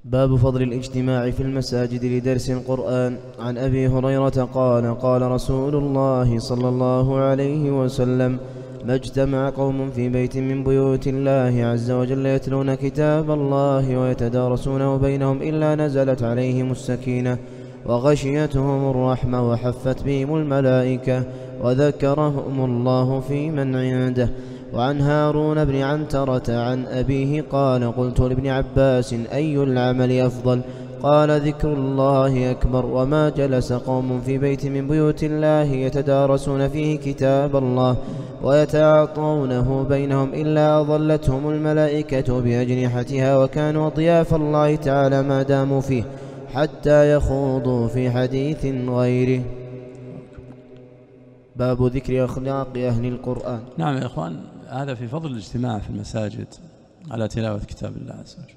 باب فضل الاجتماع في المساجد لدرس القرآن. عن أبي هريرة قال قال رسول الله صلى الله عليه وسلم: ما اجتمع قوم في بيت من بيوت الله عز وجل يتلون كتاب الله ويتدارسونه بينهم إلا نزلت عليهم السكينة وغشيتهم الرحمة وحفت بهم الملائكة وذكرهم الله في من عنده. وعن هارون بن عنترة عن أبيه قال: قلت لابن عباس: أي العمل أفضل؟ قال: ذكر الله أكبر. وما جلس قوم في بيت من بيوت الله يتدارسون فيه كتاب الله ويتعاطونه بينهم إلا أظلتهم الملائكة بأجنحتها وكانوا ضياف الله تعالى ما داموا فيه حتى يخوضوا في حديث غيره. باب ذكر أخلاق أهل القرآن. نعم يا إخوان، هذا في فضل الاجتماع في المساجد على تلاوة كتاب الله عز وجل.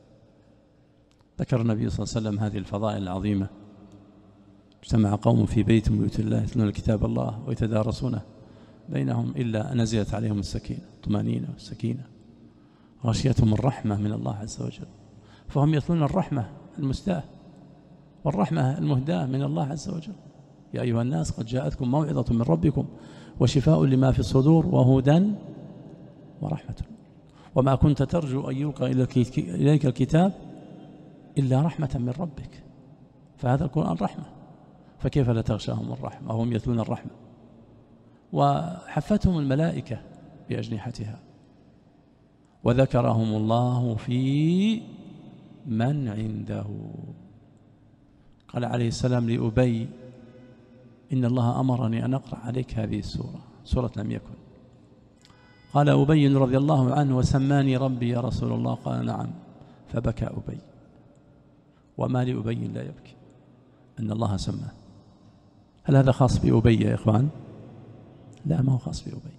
ذكر النبي صلى الله عليه وسلم هذه الفضائل العظيمة: اجتمع قوم في بيت من بيوت الله يتلون كتاب الله ويتدارسونه بينهم إلا نزلت عليهم السكينة، الطمأنينة والسكينة، غشيتهم الرحمة من الله عز وجل، فهم يتلون الرحمة المستاة والرحمة المهداة من الله عز وجل. يا أيها الناس قد جاءتكم موعظة من ربكم وشفاء لما في الصدور وهدى ورحمة. وما كنت ترجو أن يلقى إليك الكتاب إلا رحمة من ربك، فهذا القرآن رحمة، فكيف لا تغشاهم الرحمة وهم يتلون الرحمة؟ وحفتهم الملائكة بأجنحتها وذكرهم الله في من عنده. قال عليه السلام لأبي: إن الله أمرني أن أقرأ عليك هذه السورة، سورة لم يكن. قال أبي رضي الله عنه: وسماني ربي يا رسول الله؟ قال: نعم. فبكى أبي. وما لأبي لا يبكي؟ أن الله سماه. هل هذا خاص بأبي يا إخوان؟ لا، ما هو خاص بأبي.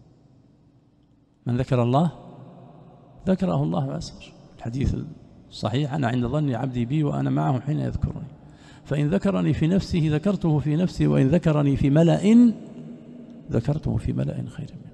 من ذكر الله ذكره الله عز وجل. الحديث الصحيح: أنا عند ظن عبدي بي وأنا معه حين يذكرني، فإن ذكرني في نفسه ذكرته في نفسي، وإن ذكرني في ملأ ذكرته في ملأ خير منه.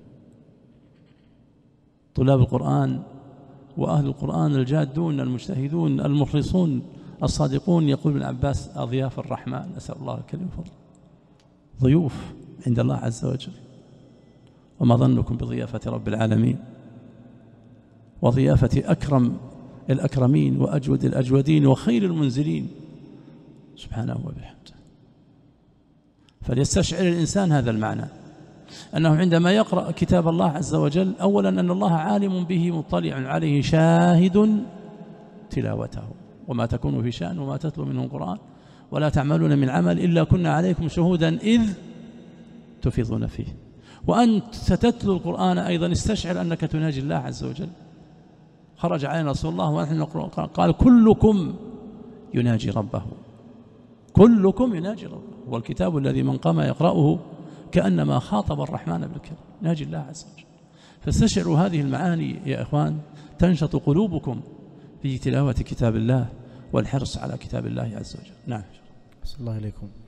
طلاب القرآن وأهل القرآن الجادون المجتهدون المخلصون الصادقون، يقول ابن عباس: أضياف الرحمن، نسأل الله الكريم فضل، ضيوف عند الله عز وجل. وما ظنكم بضيافة رب العالمين وضيافة أكرم الأكرمين وأجود الأجودين وخير المنزلين سبحانه وبحمده. فليستشعر الإنسان هذا المعنى، أنه عندما يقرأ كتاب الله عز وجل، أولا أن الله عالم به مطلع عليه شاهد تلاوته، وما تكون في شأن وما تتلو منه القرآن ولا تعملون من عمل إلا كنا عليكم شهودا إذ تفيضون فيه. وأنت ستتلو القرآن أيضا استشعر أنك تناجي الله عز وجل. خرج علينا رسول الله ونحن نقرأ قال: كلكم يناجي ربه، كلكم يناجي ربه. والكتاب الذي من قام يقرأه كأنما خاطب الرحمن بالكلام، ناجي الله عز وجل. فاستشعروا هذه المعاني يا إخوان، تنشط قلوبكم في تلاوة كتاب الله والحرص على كتاب الله عز وجل. نعم. صلى الله عليكم.